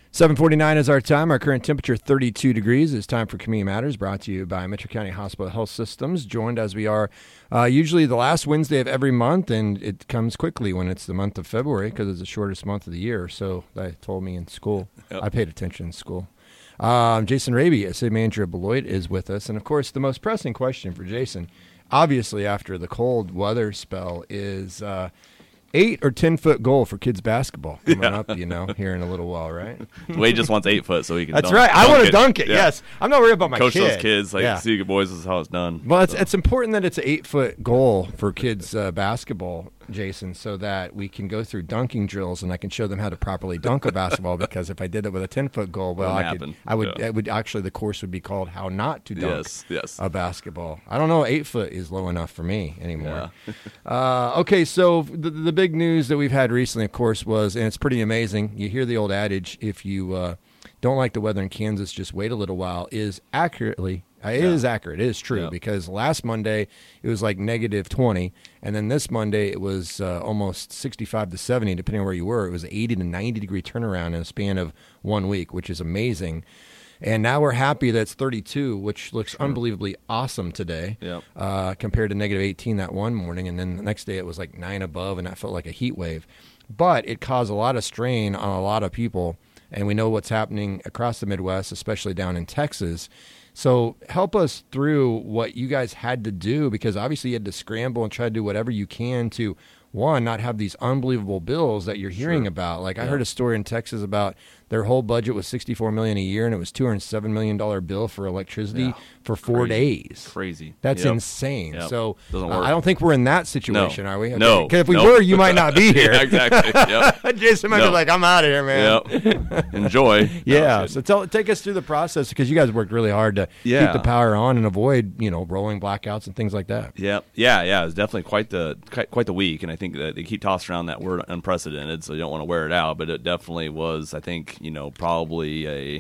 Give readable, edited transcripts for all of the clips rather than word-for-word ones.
7:49 is our time. Our current temperature 32 degrees. It's time for Community Matters, brought to you by Metro County Hospital Health Systems, joined as we are usually the last Wednesday of every month, and it comes quickly when it's the month of February because it's the shortest month of the year. So they told me in school. Yep. I paid attention in school. Jason Raby, city manager of Beloit, is with us. And, of course, the most pressing question for Jason, obviously after the cold weather spell, is 8 or 10-foot goal for kids basketball coming up, here in a little while, right? Wade just wants 8 foot so he can That's right. I want to dunk it, yeah. Yes. I'm not worried about my Coach kid. those kids. See, boys, this is how it's done. Well, it's important that it's an 8-foot goal for kids basketball, Jason, so that we can go through dunking drills and I can show them how to properly dunk a basketball, because if I did it with a 10-foot goal, the course would be called How Not to Dunk a Basketball. I don't know, 8 foot is low enough for me anymore. Yeah. Okay, so the big news that we've had recently, of course, was, and it's pretty amazing, you hear the old adage, if you don't like the weather in Kansas, just wait a little while, is accurate. It is true, because last Monday it was like negative 20, and then this Monday it was almost 65 to 70, depending on where you were. It was 80 to 90 degree turnaround in a span of 1 week, which is amazing. And now we're happy that it's 32, which looks unbelievably awesome today, compared to negative 18 that one morning. And then the next day it was like 9 above, and that felt like a heat wave. But it caused a lot of strain on a lot of people, and we know what's happening across the Midwest, especially down in Texas. So help us through what you guys had to do, because obviously you had to scramble and try to do whatever you can to, one, not have these unbelievable bills that you're hearing about. Like I heard a story in Texas about their whole budget was $64 million a year, and it was $207 million bill for electricity for 4 days. Crazy. That's insane. Yep. So doesn't work. I don't think we're in that situation, are we? Okay. No. Because if we were, you might not be here. Exactly. Yep. Jason might be like, I'm out of here, man. Yep. Enjoy. So take us through the process, because you guys worked really hard to keep the power on and avoid, rolling blackouts and things like that. Yeah. It was definitely quite the week, and I think that they keep tossing around that word unprecedented, so you don't want to wear it out, but it definitely was, I think, probably a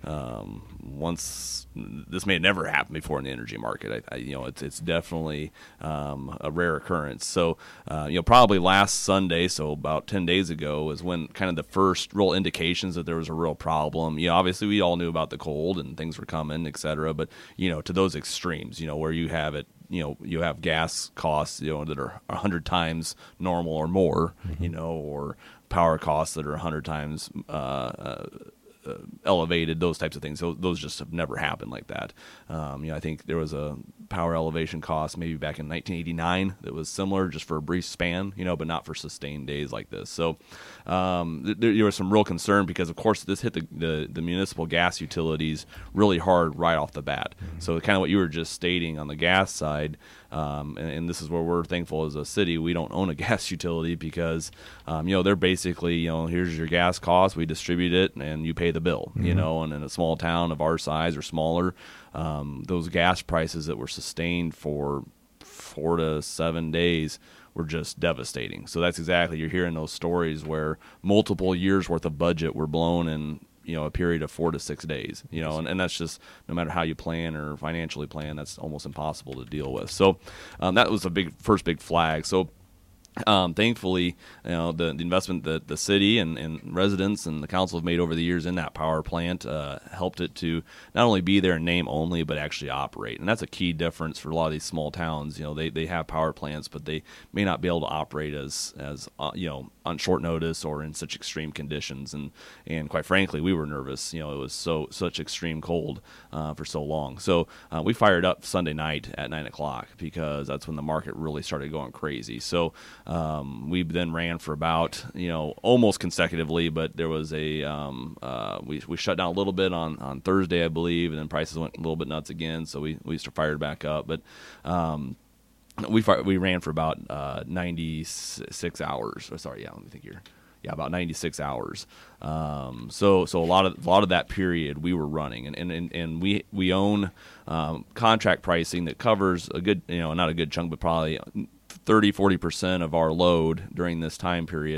once this may have never happened before in the energy market. It's definitely a rare occurrence. So probably last Sunday, so about 10 days ago, was when kind of the first real indications that there was a real problem. Obviously we all knew about the cold and things were coming, et cetera, but to those extremes, where you have it, you have gas costs, that are 100 times normal or more, or power costs that are 100 times elevated, those types of things. Those just have never happened like that. I think there was a power elevation cost maybe back in 1989 that was similar, just for a brief span, but not for sustained days like this. So there was some real concern, because of course this hit the municipal gas utilities really hard right off the bat. Mm-hmm. So kind of what you were just stating on the gas side, and this is where we're thankful as a city we don't own a gas utility, because they're basically, here's your gas cost, we distribute it and you pay the bill. Mm-hmm. And in a small town of our size or smaller, those gas prices that were sustained for 4 to 7 days were just devastating. So that's exactly, you're hearing those stories where multiple years worth of budget were blown in a period of 4 to 6 days, and that's just, no matter how you plan or financially plan, that's almost impossible to deal with. So that was a first big flag. So thankfully, the investment that the city and residents and the council have made over the years in that power plant helped it to not only be there in name only, but actually operate. And that's a key difference for a lot of these small towns. They have power plants, but they may not be able to operate as on short notice or in such extreme conditions. And quite frankly, we were nervous. It was such extreme cold for so long. So we fired up Sunday night at 9 o'clock, because that's when the market really started going crazy. So we then ran for about, almost consecutively, but there was we shut down a little bit on Thursday, I believe, and then prices went a little bit nuts again, so we fired back up. But we ran for about 96 hours. Let me think here. Yeah, about 96 hours. So a lot of that period we were running, and we own contract pricing that covers a good, not a good chunk, but probably 30-40% of our load during this time period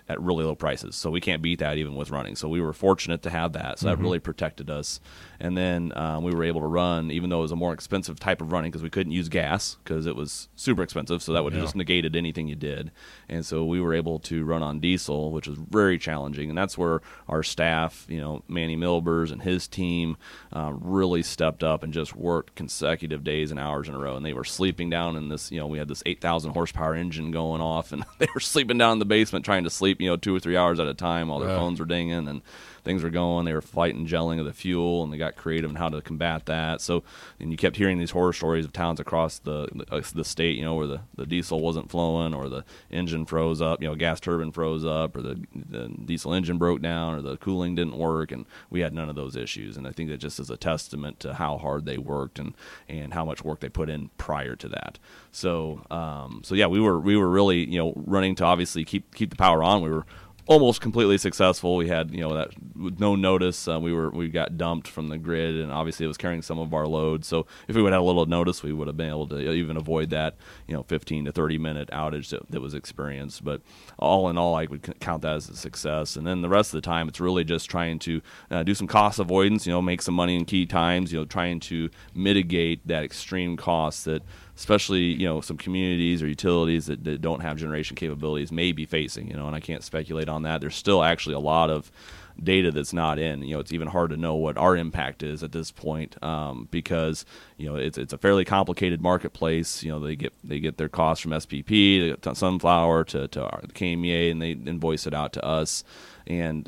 at really low prices. So we can't beat that even with running. So we were fortunate to have that. So that really protected us. And then we were able to run, even though it was a more expensive type of running because we couldn't use gas because it was super expensive. So that would have just negated anything you did. And so we were able to run on diesel, which was very challenging. And that's where our staff, Manny Milbers and his team really stepped up and just worked consecutive days and hours in a row. And they were sleeping down in this, we had this 8,000 horsepower engine going off, and they were sleeping down in the basement trying to sleep, 2 or 3 hours at a time while their phones were dinging and things were going. They were fighting gelling of the fuel, and they got creative in how to combat that. So, and you kept hearing these horror stories of towns across the state, where the diesel wasn't flowing, or the engine froze up, gas turbine froze up, or the diesel engine broke down, or the cooling didn't work, and we had none of those issues. And I think that just is a testament to how hard they worked and how much work they put in prior to that. So, yeah, we were really, running to obviously keep the power on. We were almost completely successful. We had, that with no notice, we got dumped from the grid, and obviously it was carrying some of our load. So if we would have had a little notice, we would have been able to even avoid that, 15 to 30 minute outage that was experienced. But all in all, I would count that as a success. And then the rest of the time, it's really just trying to do some cost avoidance, make some money in key times, trying to mitigate that extreme cost that especially, some communities or utilities that don't have generation capabilities may be facing, and I can't speculate on that. There's still actually a lot of data that's not in. It's even hard to know what our impact is at this point because, it's a fairly complicated marketplace. They get their costs from SPP, to Sunflower, to KMEA, and they invoice it out to us. And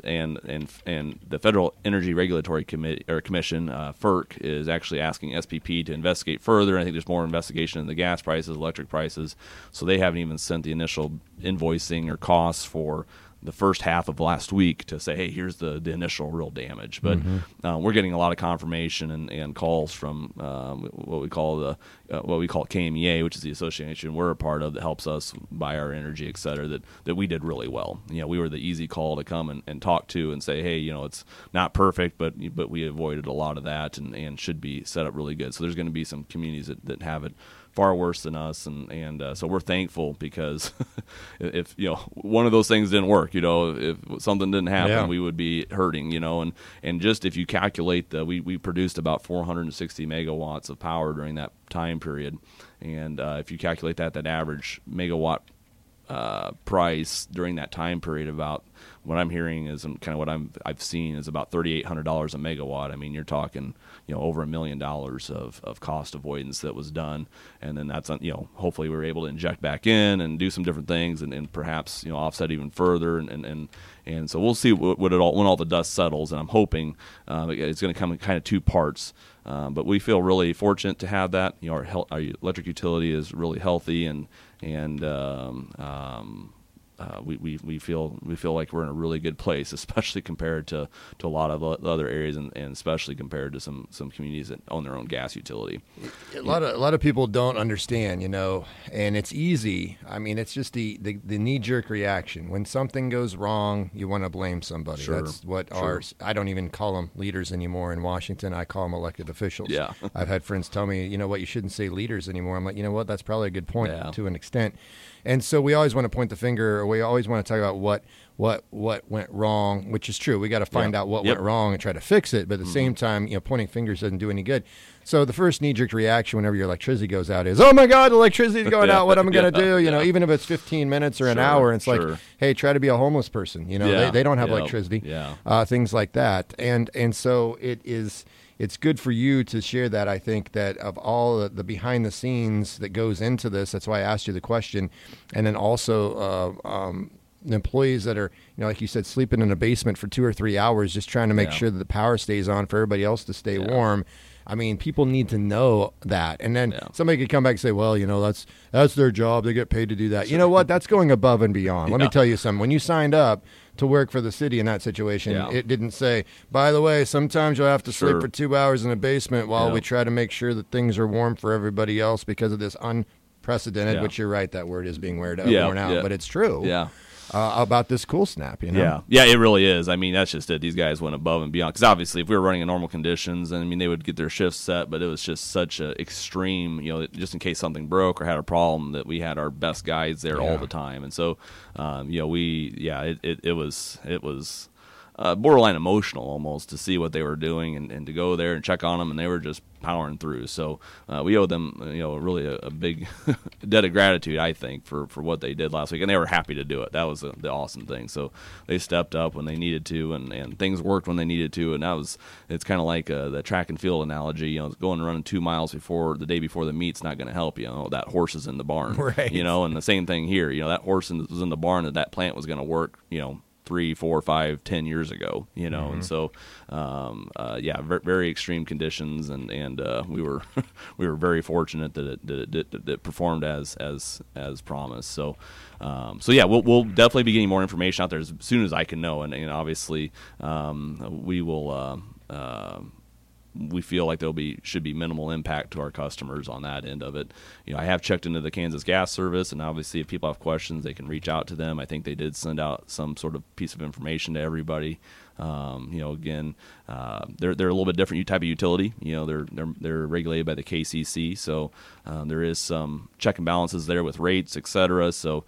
the Federal Energy Regulatory Commission, FERC, is actually asking SPP to investigate further. I think there's more investigation in the gas prices, electric prices. So they haven't even sent the initial invoicing or costs for the first half of last week to say, hey, here's the initial real damage. But we're getting a lot of confirmation and calls from what we call KMEA, which is the association we're a part of that helps us buy our energy, et cetera, that we did really well. We were the easy call to come and talk to and say, hey, it's not perfect, but we avoided a lot of that and should be set up really good. So there's going to be some communities that have it far worse than us, and so we're thankful because if one of those things didn't work, if something didn't happen, we would be hurting, and just if you calculate we produced about 460 megawatts of power during that time period, and if you calculate that average megawatt price during that time period, about what I'm hearing is, and kind of what I've seen is about $3,800 a megawatt. I mean, you're talking, over $1 million of cost avoidance that was done, and then that's, hopefully we were able to inject back in and do some different things, and perhaps offset even further, and so we'll see when all the dust settles, and I'm hoping it's going to come in kind of two parts. But we feel really fortunate to have that. Our electric utility is really healthy, and we feel like we're in a really good place, especially compared to a lot of other areas, and especially compared to some communities that own their own gas utility. A lot of people don't understand, and it's easy. I mean, it's just the knee-jerk reaction. When something goes wrong, you want to blame somebody. Sure. That's what I don't even call them leaders anymore in Washington. I call them elected officials. Yeah. I've had friends tell me, you shouldn't say leaders anymore. I'm like, that's probably a good point to an extent. And so we always want to point the finger, or we always want to talk about what went wrong, which is true. We got to find out what went wrong and try to fix it. But at the same time, pointing fingers doesn't do any good. So the first knee-jerk reaction whenever your electricity goes out is, oh my God, electricity's going out. What am I going to do? Even if it's 15 minutes or an hour, it's like, hey, try to be a homeless person. They don't have electricity. Things like that. And so it's good for you to share that. I think that of all the behind the scenes that goes into this, that's why I asked you the question. And then also the employees that are, like you said, sleeping in a basement for 2 or 3 hours, just trying to make sure that the power stays on for everybody else to stay warm. I mean, people need to know that. And then somebody could come back and say, well, that's their job. They get paid to do that. You know what? That's going above and beyond. Let me tell you something. When you signed up to work for the city in that situation, it didn't say, by the way, sometimes you'll have to sleep for 2 hours in a basement while we try to make sure that things are warm for everybody else because of this unprecedented, which you're right, that word is being worn out, but it's true. about this cool snap. Yeah, it really is. I mean, that's just it. These guys went above and beyond, because obviously if we were running in normal conditions, I mean, they would get their shifts set, but it was just such an extreme, just in case something broke or had a problem, that we had our best guys there all the time. And so it was borderline emotional almost to see what they were doing and to go there and check on them, and they were just powering through. So we owe them, really a big debt of gratitude, I think, for what they did last week, and they were happy to do it. That was the awesome thing. So they stepped up when they needed to, and things worked when they needed to, and it's kind of like the track and field analogy. Going and running 2 miles the day before the meet's not going to help you. That horse is in the barn, right? And the same thing here. That horse was in the barn, that plant was going to work, 3, 4, 5, 10 years ago, and so, very extreme conditions, and we were we were very fortunate that it performed as promised. So, we'll definitely be getting more information out there as soon as I can know, and obviously, we will. We feel like should be minimal impact to our customers on that end of it. I have checked into the Kansas Gas Service, and obviously if people have questions, they can reach out to them. I think they did send out some sort of piece of information to everybody. Again, they're a little bit different type of utility. They're regulated by the KCC, so there is some check and balances there with rates, et cetera. So,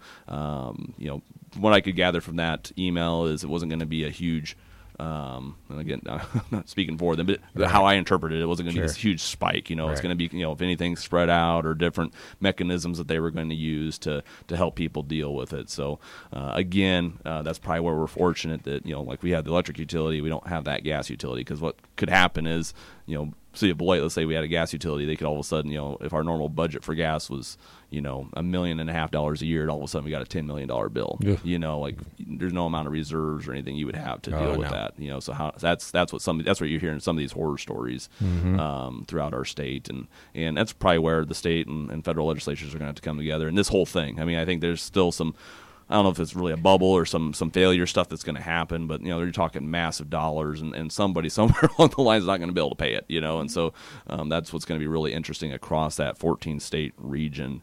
what I could gather from that email is it wasn't going to be a huge. And again, I'm not speaking for them, but how I interpreted it wasn't going to be this huge spike. It's going to be, if anything, spread out or different mechanisms that they were going to use to help people deal with it. So, again, that's probably where we're fortunate that, like we have the electric utility, we don't have that gas utility, because what could happen is, City of Beloit, let's say we had a gas utility, they could all of a sudden, if our normal budget for gas was, $1.5 million a year, and all of a sudden we got a $10 million bill. Yeah. There's no amount of reserves or anything you would have to deal with that. So that's what you're hearing, some of these horror stories throughout our state, and that's probably where the state and federal legislatures are going to have to come together. And this whole thing, I mean, I think there's still some. I don't know if it's really a bubble or some failure stuff that's going to happen, but you're talking massive dollars, and somebody somewhere along the line is not going to be able to pay it, and so that's what's going to be really interesting across that 14-state region.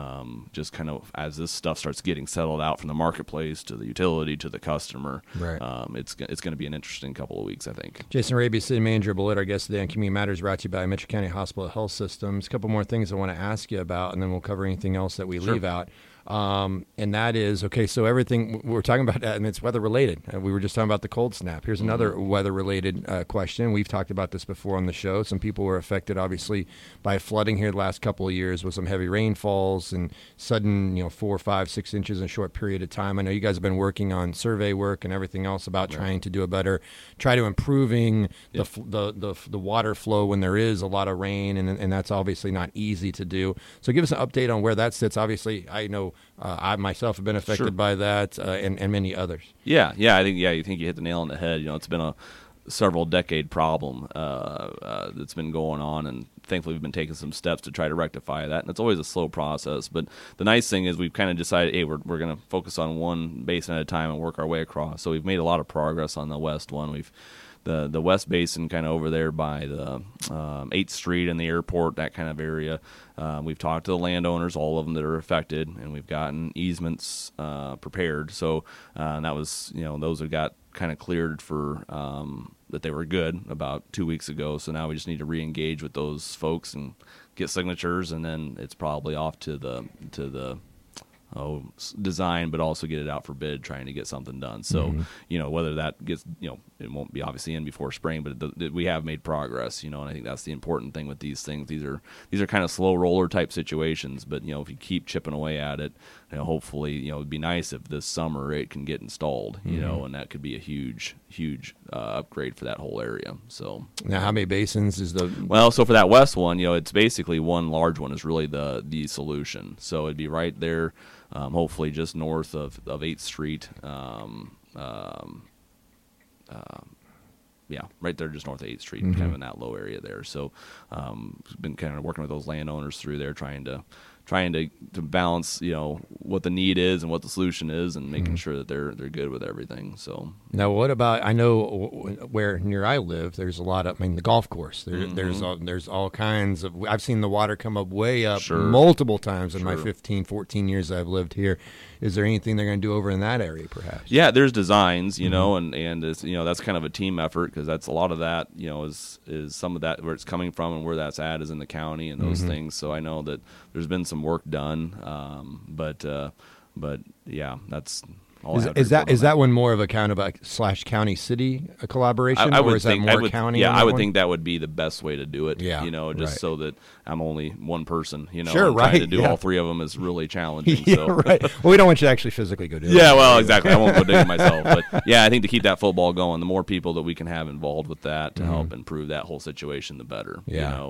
Just kind of as this stuff starts getting settled out from the marketplace to the utility to the customer, right. It's going to be an interesting couple of weeks, I think. Jason Raby, City Manager of Beloit, our guest today on Community Matters, brought to you by Mitchell County Hospital Health Systems. A couple more things I want to ask you about, and then we'll cover anything else that we leave out. And that is, okay, so everything we're talking about, and it's weather related. We were just talking about the cold snap. Here's another weather related question. We've talked about this before on the show. Some people were affected, obviously, by flooding here the last couple of years with some heavy rainfalls and sudden, 4, 5, 6 inches in a short period of time. I know you guys have been working on survey work and everything else about trying to do try to improving the water flow when there is a lot of rain, and that's obviously not easy to do. So give us an update on where that sits. Obviously, I know I myself have been affected by that, and many others. Yeah. I think you hit the nail on the head. It's been a several decade problem that's been going on, and thankfully we've been taking some steps to try to rectify that. And it's always a slow process, but the nice thing is we've kind of decided, hey, we're going to focus on one basin at a time and work our way across. So we've made a lot of progress on the west one. The West Basin kind of over there by the 8th Street and the airport, that kind of area. We've talked to the landowners, all of them that are affected, and we've gotten easements prepared. So that was, those have got kind of cleared for that they were good about 2 weeks ago. So now we just need to re-engage with those folks and get signatures, and then it's probably off to the design, but also get it out for bid, trying to get something done. So, whether that gets, it won't be obviously in before spring, but we have made progress, and I think that's the important thing with these things. These are kind of slow roller type situations, but, if you keep chipping away at it, hopefully, it'd be nice if this summer it can get installed, and that could be a huge upgrade for that whole area. So now, how many basins is the? Well, so for that west one, it's basically one large one is really the solution. So it'd be right there. Hopefully just north of 8th Street. Right there just north of 8th Street, kind of in that low area there. So been kind of working with those landowners through there, trying to trying to balance, what the need is and what the solution is, and making sure that they're good with everything. So now, what about? I know where near I live, there's a lot of. I mean, the golf course. There's all kinds of. I've seen the water come up way up multiple times in my 15, 14 years I've lived here. Is there anything they're going to do over in that area, perhaps? Yeah, there's designs, and it's, that's kind of a team effort, because that's a lot of that, is some of that where it's coming from and where that's at is in the county and those things. So I know that there's been some work done, but yeah, that's. Is that one more of a kind of a / county city collaboration, or is that more county? Yeah, I would think that would be the best way to do it. Yeah, so that I'm only one person. Sure, right. Trying to do all three of them is really challenging. Yeah, right. Well, we don't want you to actually physically go do it. Yeah, well, exactly. I won't go do it myself, but yeah, I think to keep that football going, the more people that we can have involved with that to help improve that whole situation, the better. Yeah.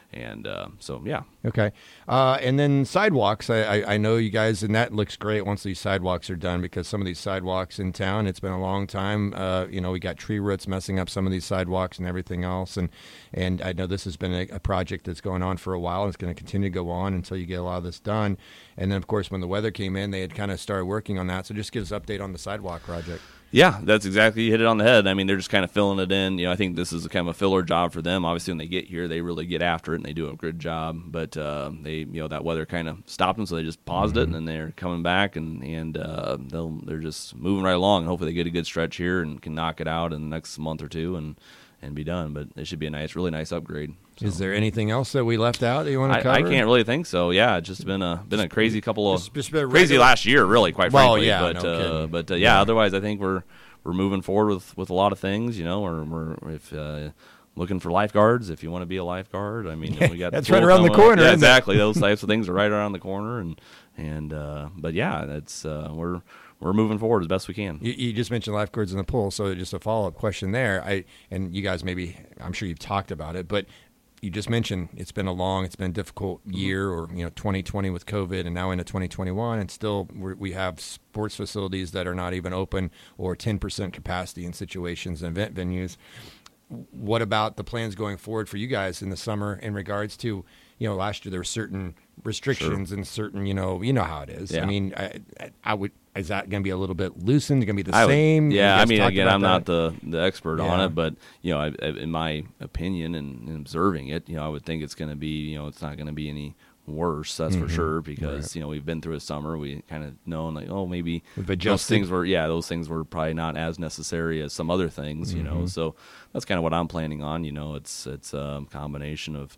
So yeah. Okay. And then sidewalks. I know you guys, and that looks great once these sidewalks are done, because some of these sidewalks in town, it's been a long time. We got tree roots messing up some of these sidewalks and everything else. And I know this has been a project that's going on for a while, and it's going to continue to go on until you get a lot of this done. And then, of course, when the weather came in, they had kind of started working on that. So just give us an update on the sidewalk project. Yeah, that's exactly, you hit it on the head. I mean, they're just kind of filling it in. I think this is kind of a filler job for them. Obviously, when they get here, they really get after it and they do a good job. But they, that weather kind of stopped them, so they just paused it, and then they're coming back, and they're just moving right along. And hopefully, they get a good stretch here and can knock it out in the next month or two and be done. But it should be a really nice upgrade. So. Is there anything else that we left out that you want to cover? I can't really think so. Yeah, it's just been a crazy couple of crazy last year, really, quite frankly. Yeah, but otherwise, I think we're moving forward with a lot of things. We're looking for lifeguards. If you want to be a lifeguard, I mean, we got that's right around the corner. Yeah, exactly. Those types of things are right around the corner, but yeah, that's we're moving forward as best we can. You just mentioned lifeguards in the pool, so just a follow-up question there. And you guys I'm sure you've talked about it, but you just mentioned it's been a difficult year, or 2020 with COVID, and now into 2021, and still we have sports facilities that are not even open, or 10% capacity in situations and event venues. What about the plans going forward for you guys in the summer in regards to, last year there were certain restrictions and certain, you know how it is. Yeah. I mean, I would. Is that going to be a little bit loosened? Going to be the same? I mean, again, I'm not the expert on it, but in my opinion and observing it, I would think it's going to be, it's not going to be any worse. That's for sure, because we've been through a summer. We kind of know, maybe those things were probably not as necessary as some other things. So that's kind of what I'm planning on. It's a combination of.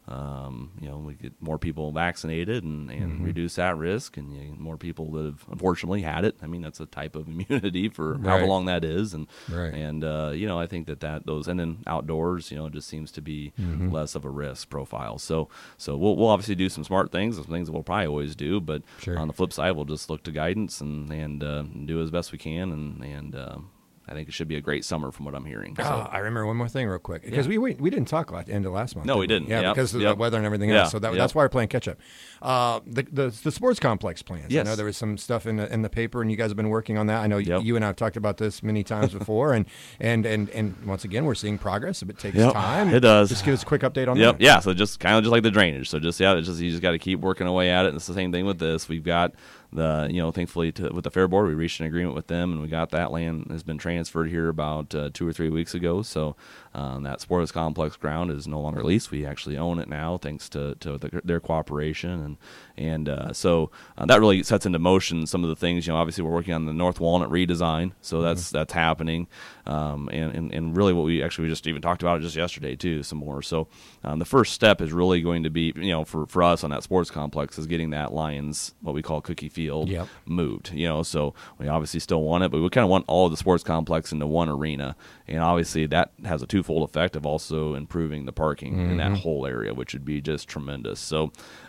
We get more people vaccinated and reduce that risk, and more people that have unfortunately had it. I mean, that's a type of immunity for however long that is, and I think that those, and then outdoors, just seems to be less of a risk profile. So we'll obviously do some smart things, some things that we'll probably always do, but on the flip side, we'll just look to guidance and do as best we can, and I think it should be a great summer from what I'm hearing. So. I remember one more thing real quick, because we didn't talk end of last month. No, we didn't. Yeah, because of the weather and everything else. So that's why we're playing catch up. The sports complex plans. Yes. I know there was some stuff in the paper, and you guys have been working on that. I know you and I have talked about this many times before, and once again we're seeing progress. If it takes time, it does. Just give us a quick update on that. Yeah. So just kind of like the drainage. So you just got to keep working away at it. And it's the same thing with this. We've got thankfully with the Fair Board, we reached an agreement with them, and we got that land has been transferred here about 2 or 3 weeks ago. So that sports complex ground is no longer leased. We actually own it now, thanks to their cooperation, and so that really sets into motion some of the things. Obviously we're working on the North Walnut redesign, so that's happening, and really what we just even talked about it just yesterday too, some more. So the first step is really going to be for us on that sports complex is getting that Lions, what we call Cookie Field, moved. So we obviously still want it, but we kind of want all of the sports complex into one arena, and obviously that has a twofold effect of also improving the parking in that whole area, which would be just tremendous. So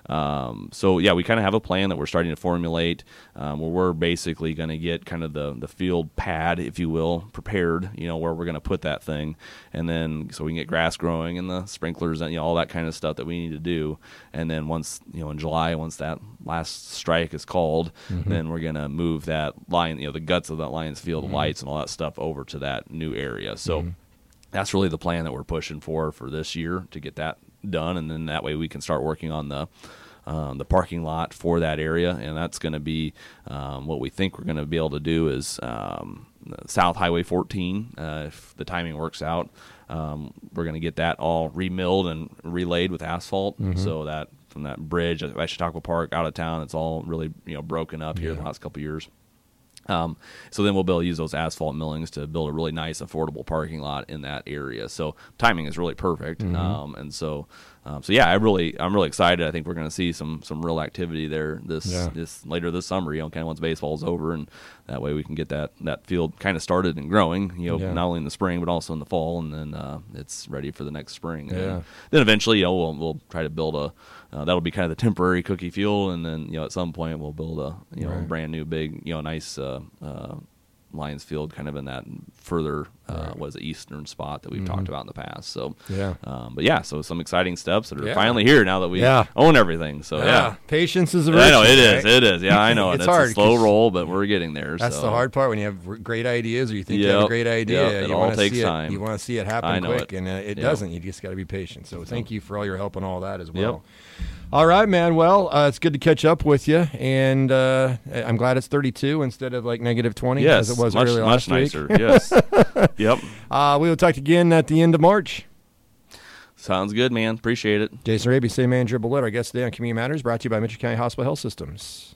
we kind of have a plan that we're starting to formulate, where we're basically going to get kind of the field pad, if you will, prepared, where we're going to put that thing, and then so we can get grass growing and the sprinklers and all that kind of stuff that we need to do. And then once in July, once that last strike is called, then we're going to move that line, the guts of that Lions Field lights and all that stuff over to that new area. So that's really the plan that we're pushing for this year, to get that done, and then that way we can start working on the the parking lot for that area, and that's going to be what we think we're going to be able to do is South Highway 14, if the timing works out. We're going to get that all remilled and relaid with asphalt, so that from that bridge at Chautauqua Park out of town, it's all really broken up here in the last couple of years. So then we'll be able to use those asphalt millings to build a really nice, affordable parking lot in that area. So timing is really perfect. And so yeah, I'm really excited. I think we're going to see some real activity there this later this summer. Kind of once baseball's over, and that way we can get that field kind of started and growing. Not only in the spring but also in the fall, and then it's ready for the next spring. And then eventually, we'll try to build a. That'll be kind of the temporary cookie field, and then at some point we'll build a brand new big nice Lions Field kind of in that further eastern spot that we've talked about in the past. So so some exciting steps that are finally here now that we own everything. So patience is a virtue. I know it is. Yeah, I know it's hard. A slow roll, but we're getting there. That's the hard part when you have great ideas, or you think you have a great idea. It all takes time. You want to see it happen quick, and it doesn't. You just got to be patient. So thank you for all your help on all that as well. All right, man. Well, it's good to catch up with you, and I'm glad it's 32 instead of like negative 20 as it was earlier last week. Much nicer. Yes. Yep. We will talk again at the end of March. Sounds good, man. Appreciate it. Jason Raby, City Manager, Bullet. Our guest today on Community Matters, brought to you by Mitchell County Hospital Health Systems.